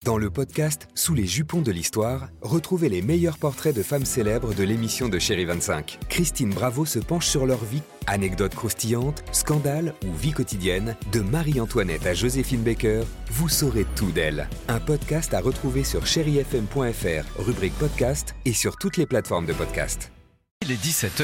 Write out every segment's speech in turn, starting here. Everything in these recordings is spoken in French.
Dans le podcast Sous les jupons de l'histoire, retrouvez les meilleurs portraits de femmes célèbres de l'émission de Chérie 25. Christine Bravo se penche sur leur vie. Anecdotes croustillantes, scandales ou vie quotidienne, de Marie-Antoinette à Joséphine Baker, vous saurez tout d'elle. Un podcast à retrouver sur chérifm.fr, rubrique podcast et sur toutes les plateformes de podcast. Il est 17h.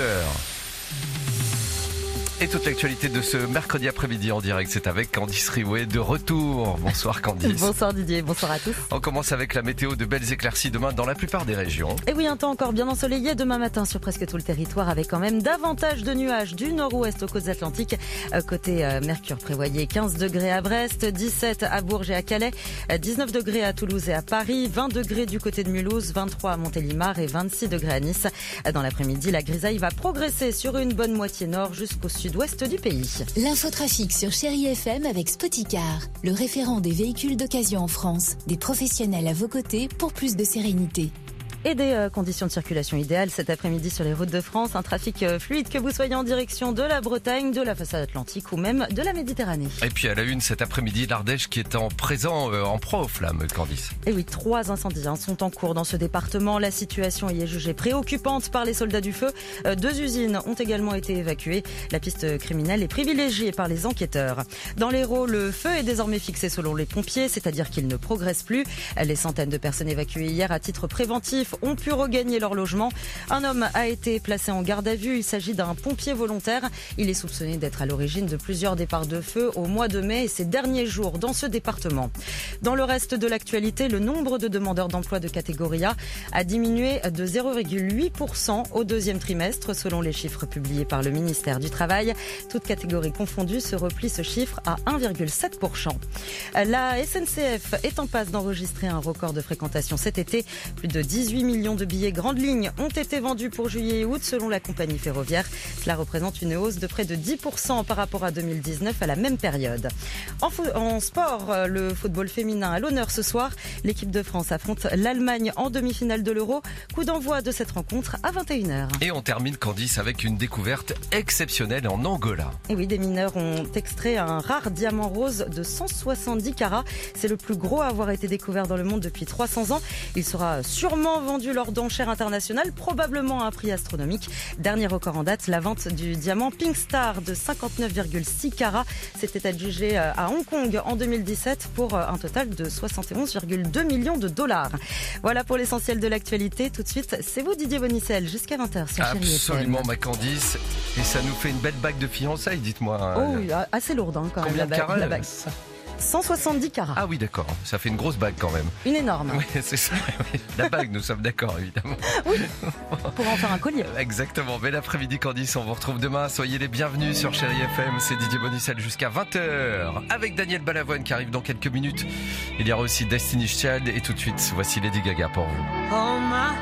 Et toute l'actualité de ce mercredi après-midi en direct, c'est avec Candice Riouet de retour. Bonsoir Candice. Bonsoir Didier, bonsoir à tous. On commence avec la météo, de belles éclaircies demain dans la plupart des régions. Et oui, un temps encore bien ensoleillé demain matin sur presque tout le territoire, avec quand même davantage de nuages du nord-ouest aux côtes atlantiques. Côté Mercure, prévoyez 15 degrés à Brest, 17 à Bourges et à Calais, 19 degrés à Toulouse et à Paris, 20 degrés du côté de Mulhouse, 23 à Montélimar et 26 degrés à Nice. Dans l'après-midi, la grisaille va progresser sur une bonne moitié nord jusqu'au sud-ouest du pays. L'infotrafic sur Chérie FM avec Spoticar, le référent des véhicules d'occasion en France. Des professionnels à vos côtés pour plus de sérénité. Et des conditions de circulation idéales cet après-midi sur les routes de France. Un trafic fluide, que vous soyez en direction de la Bretagne, de la façade atlantique ou même de la Méditerranée. Et puis à la une cet après-midi, l'Ardèche qui est en proie aux flammes, Candice. Et oui, 3 incendies sont en cours dans ce département. La situation y est jugée préoccupante par les soldats du feu. 2 usines ont également été évacuées. La piste criminelle est privilégiée par les enquêteurs. Dans l'Hérault, le feu est désormais fixé selon les pompiers, c'est-à-dire qu'il ne progresse plus. Les centaines de personnes évacuées hier à titre préventif ont pu regagner leur logement. Un homme a été placé en garde à vue. Il s'agit d'un pompier volontaire. Il est soupçonné d'être à l'origine de plusieurs départs de feu au mois de mai et ces derniers jours dans ce département. Dans le reste de l'actualité, le nombre de demandeurs d'emploi de catégorie A a diminué de 0,8% au deuxième trimestre, selon les chiffres publiés par le ministère du Travail. Toutes catégories confondues, se replie ce chiffre à 1,7%. La SNCF est en passe d'enregistrer un record de fréquentation cet été. Plus de 18 millions de billets grandes lignes ont été vendus pour juillet et août selon la compagnie ferroviaire. Cela représente une hausse de près de 10% par rapport à 2019 à la même période. En sport, le football féminin à l'honneur ce soir. L'équipe de France affronte l'Allemagne en demi-finale de l'Euro. Coup d'envoi de cette rencontre à 21h. Et on termine, Candice, avec une découverte exceptionnelle en Angola. Et oui, des mineurs ont extrait un rare diamant rose de 170 carats. C'est le plus gros à avoir été découvert dans le monde depuis 300 ans. Il sera sûrement vendu lors d'enchères internationales, probablement à un prix astronomique. Dernier record en date, la vente du diamant Pink Star de 59,6 carats. C'était adjugé à Hong Kong en 2017 pour un total de 71,2 millions de dollars. Voilà pour l'essentiel de l'actualité. Tout de suite, c'est vous Didier Bonicel jusqu'à 20h sur Chérie FM. Absolument, ma Candice. Et ça nous fait une belle bague de fiançailles, dites-moi. Oh oui, assez lourde quand même. Combien de carats, la bague. 170 carats. Ah oui, d'accord. Ça fait une grosse bague quand même. Une énorme. Oui, c'est ça. Oui. La bague, nous sommes d'accord, évidemment. Oui, pour en faire un collier. Exactement. Bel après-midi, Candice. On vous retrouve demain. Soyez les bienvenus sur Chérie FM. C'est Didier Bonicel jusqu'à 20h. Avec Daniel Balavoine qui arrive dans quelques minutes. Il y aura aussi Destiny's Child. Et tout de suite, voici Lady Gaga pour vous. Hold my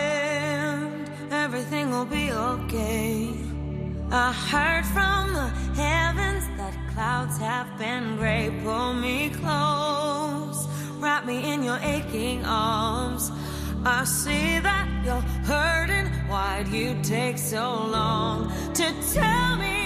hand, everything will be okay. I heard from the heavens that clouds have been gray. Pull me close, wrap me in your aching arms. I see that you're hurting. Why'd you take so long to tell me?